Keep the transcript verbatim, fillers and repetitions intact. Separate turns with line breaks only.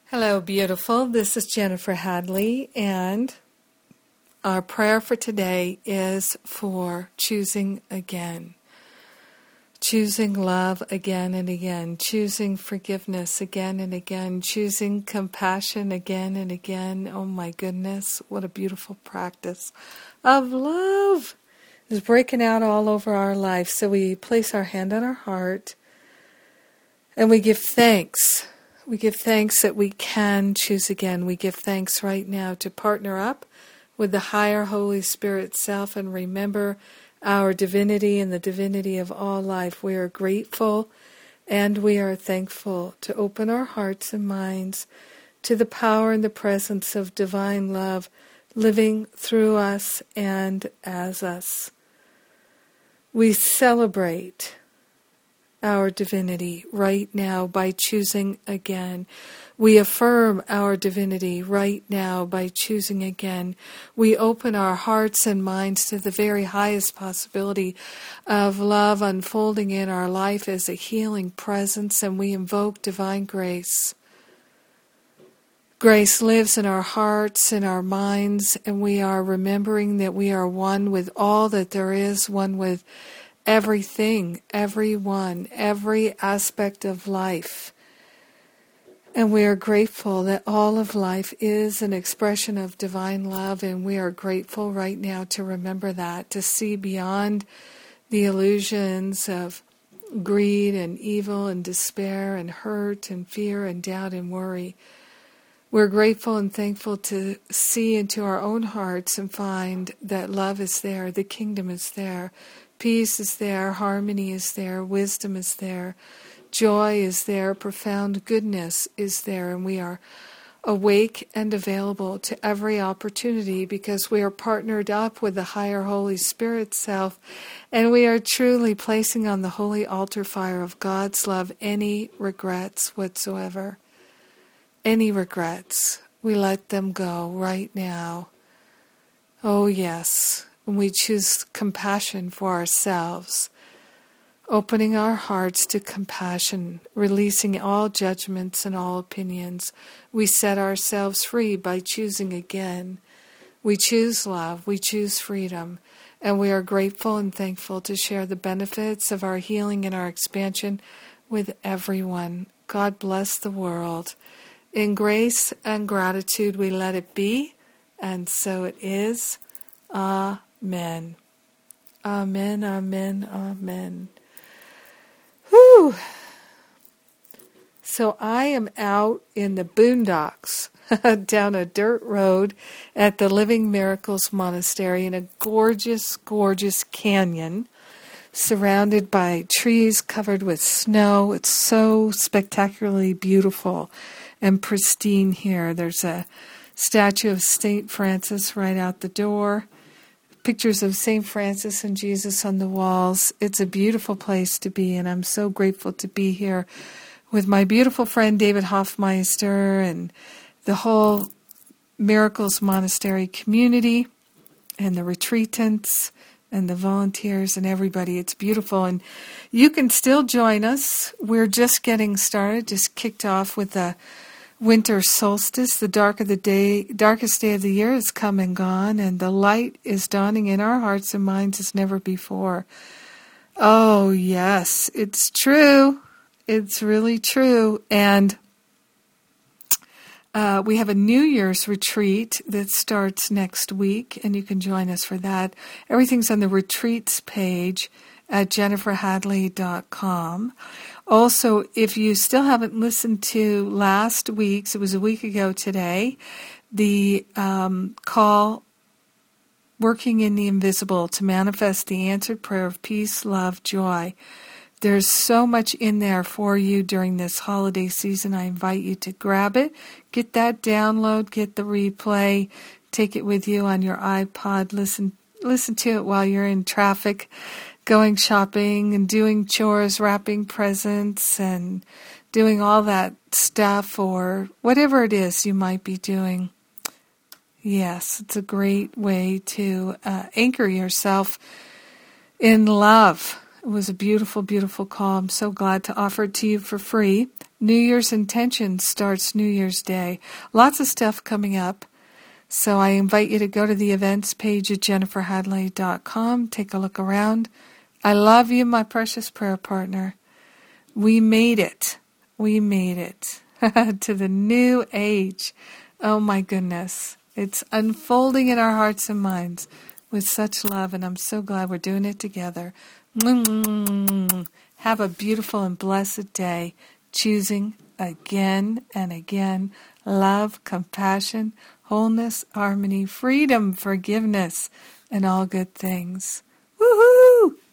Hello, beautiful. This is Jennifer Hadley, and our prayer for today is for choosing again. Choosing love again and again, choosing forgiveness again and again, choosing compassion again and again. Oh my goodness, what a beautiful practice of love is breaking out all over our life. So we place our hand on our heart and we give thanks. We give thanks that we can choose again. We give thanks right now to partner up with the higher Holy Spirit self and remember our divinity and the divinity of all life. We are grateful and we are thankful to open our hearts and minds to the power and the presence of divine love living through us and as us. We celebrate our divinity right now by choosing again. We affirm our divinity right now by choosing again. We open our hearts and minds to the very highest possibility of love unfolding in our life as a healing presence, and we invoke divine grace. Grace lives in our hearts, in our minds, and we are remembering that we are one with all that there is, one with everything, everyone, every aspect of life. And we are grateful that all of life is an expression of divine love, and we are grateful right now to remember that, to see beyond the illusions of greed and evil and despair and hurt and fear and doubt and worry. We're grateful and thankful to see into our own hearts and find that love is there, the kingdom is there, peace is there, harmony is there, wisdom is there, joy is there, profound goodness is there, and we are awake and available to every opportunity because we are partnered up with the higher Holy Spirit self, and we are truly placing on the holy altar fire of God's love any regrets whatsoever. Any regrets, we let them go right now. Oh yes. When we choose compassion for ourselves, opening our hearts to compassion, releasing all judgments and all opinions, we set ourselves free by choosing again. We choose love, we choose freedom, and we are grateful and thankful to share the benefits of our healing and our expansion with everyone. God bless the world. In grace and gratitude we let it be, and so it is. Amen. Amen. Amen, amen, amen. Whew. So I am out in the boondocks, down a dirt road at the Living Miracles Monastery in a gorgeous, gorgeous canyon, surrounded by trees covered with snow. It's so spectacularly beautiful and pristine here. There's a statue of Saint Francis right out the door. Pictures of Saint Francis and Jesus on the walls. It's a beautiful place to be, and I'm so grateful to be here with my beautiful friend David Hoffmeister and the whole Miracles Monastery community and the retreatants and the volunteers and everybody. It's beautiful, and you can still join us. We're just getting started, just kicked off with the winter solstice. The dark of the day, darkest day of the year is come and gone, and the light is dawning in our hearts and minds as never before. Oh, yes, it's true. It's really true. And uh, we have a New Year's retreat that starts next week, and you can join us for that. Everything's on the retreats page at jennifer hadley dot com. Also, if you still haven't listened to last week's, it was a week ago today, the um, call, Working in the Invisible to Manifest the Answered Prayer of Peace, Love, Joy. There's so much in there for you during this holiday season. I invite you to grab it, get that download, get the replay, take it with you on your iPod, listen, listen to it while you're in traffic, going shopping and doing chores, wrapping presents and doing all that stuff or whatever it is you might be doing. Yes, it's a great way to uh, anchor yourself in love It was a beautiful, beautiful call. I'm so glad to offer it to you for free. New Year's Intention starts New Year's Day. Lots of stuff coming up. So I invite you to go to the events page at jennifer hadley dot com. Take a look around. I love you, my precious prayer partner. We made it. We made it to the new age. Oh my goodness. It's unfolding in our hearts and minds with such love, and I'm so glad we're doing it together. Have a beautiful and blessed day, choosing again and again love, compassion, wholeness, harmony, freedom, forgiveness, and all good things. Woohoo!